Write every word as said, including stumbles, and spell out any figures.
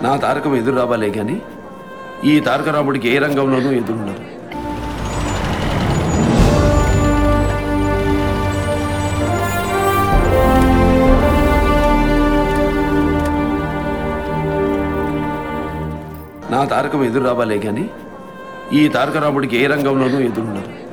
నా తారకం ఎదురు రావాలే కానీ ఈ తారక రాముడికి ఏ రంగంలోనూ ఎదురుండదు. నా తారకం ఎదురు రావాలే కానీ ఈ తారక రాముడికి ఏ రంగంలోనూ ఎదురుండదు.